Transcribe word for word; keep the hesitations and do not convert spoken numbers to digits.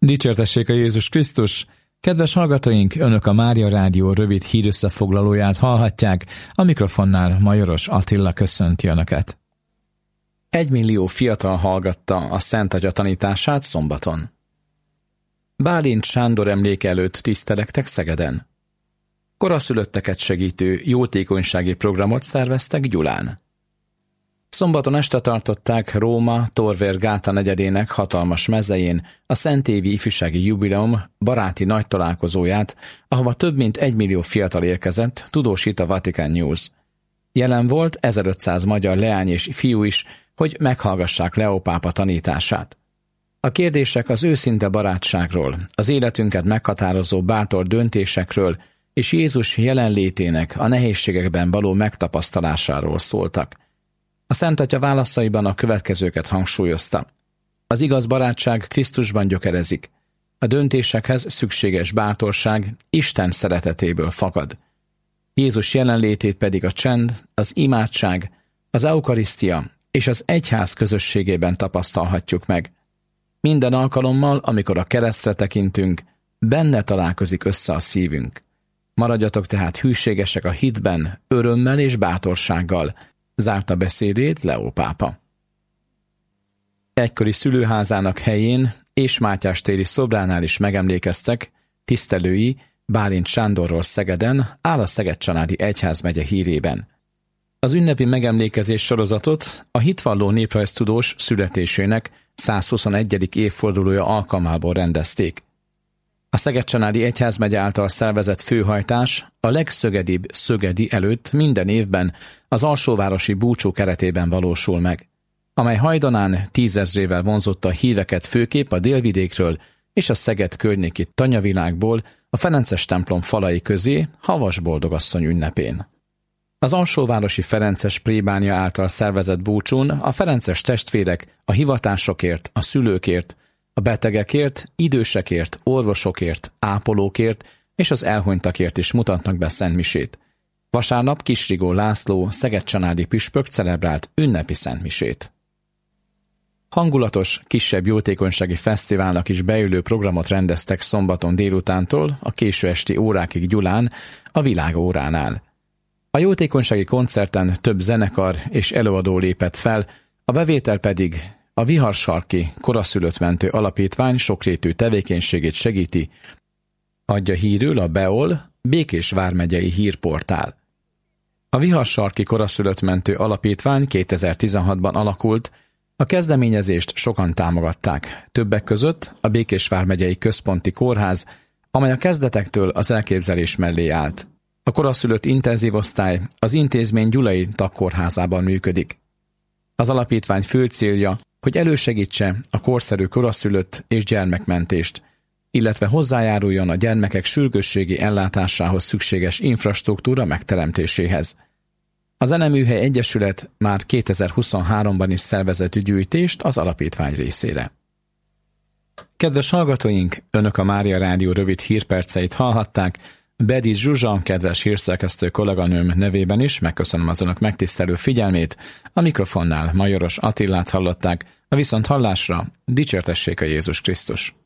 Dicsértessék a Jézus Krisztus! Kedves hallgatóink, Önök a Mária Rádió rövid hírösszefoglalóját hallhatják, a mikrofonnál Majoros Attila köszönti Önöket. Egy millió fiatal hallgatta a Szent Atya tanítását szombaton. Bálint Sándor emléke előtt tisztelektek Szegeden. Koraszülötteket segítő jótékonysági programot szerveztek Gyulán. Szombaton este tartották Róma Torvér Gáta negyedének hatalmas mezején a Szentévi Ifjúsági Jubileum baráti nagy találkozóját, ahova több mint egy millió fiatal érkezett, tudósít a Vatican News. Jelen volt ezerötszáz magyar leány és fiú is, hogy meghallgassák Leó pápa tanítását. A kérdések az őszinte barátságról, az életünket meghatározó bátor döntésekről és Jézus jelenlétének a nehézségekben való megtapasztalásáról szóltak. A Szent Atya válaszaiban a következőket hangsúlyozta. Az igaz barátság Krisztusban gyökerezik. A döntésekhez szükséges bátorság Isten szeretetéből fakad. Jézus jelenlétét pedig a csend, az imádság, az eukarisztia és az egyház közösségében tapasztalhatjuk meg. Minden alkalommal, amikor a keresztre tekintünk, benne találkozik össze a szívünk. Maradjatok tehát hűségesek a hitben, örömmel és bátorsággal, zárta beszédét Leó pápa. Egykori szülőházának helyén és Mátyás téri szobránál is megemlékeztek tisztelői Bálint Sándorról Szegeden, áll a Szeged-Csanádi Egyházmegye hírében. Az ünnepi megemlékezés sorozatot a hitvalló néprajztudós születésének százhuszonegyedik évfordulója alkalmából rendezték. A Szeged-Csanádi Egyházmegye által szervezett főhajtás a legszögedibb szögedi előtt minden évben az alsóvárosi búcsú keretében valósul meg, amely hajdanán tízezrével vonzotta a híveket főképp a délvidékről és a Szeged környéki tanyavilágból a Ferences templom falai közé Havas Boldogasszony ünnepén. Az alsóvárosi ferences plébánia által szervezett búcsún a ferences testvérek a hivatásokért, a szülőkért, a betegekért, idősekért, orvosokért, ápolókért és az elhunytakért is mutatnak be szentmisét. Vasárnap Kisrigó László szeged-csanádi püspök celebrált ünnepi szentmisét. Hangulatos, kisebb jótékonysági fesztiválnak is beülő programot rendeztek szombaton délutántól a késő esti órákig Gyulán, a Világóránál. A jótékonysági koncerten több zenekar és előadó lépett fel, a bevétel pedig a Viharsarki Koraszülött Mentő Alapítvány sokrétű tevékenységét segíti, adja hírül a Beol Békés vármegyei hírportál. A Viharsarki Koraszülött Mentő Alapítvány kétezer-tizenhatban alakult, a kezdeményezést sokan támogatták, többek között a Békés vármegyei központi kórház, amely a kezdetektől az elképzelés mellé állt. A koraszülött intenzív osztály az intézmény gyulai tagkórházában működik. Az alapítvány fő célja, hogy elősegítse a korszerű koraszülött és gyermekmentést, illetve hozzájáruljon a gyermekek sürgősségi ellátásához szükséges infrastruktúra megteremtéséhez. A Zeneműhely Egyesület már kétezer-huszonháromban is szervezett gyűjtést az alapítvány részére. Kedves hallgatóink, Önök a Mária Rádió rövid hírperceit hallhatták. Bedi Zsuzsa, kedves hírszerkesztő kolléganőm nevében is megköszönöm az Önök megtisztelő figyelmét. A mikrofonnál Majoros Attilát hallották, a viszonthallásra dicsértessék a Jézus Krisztus.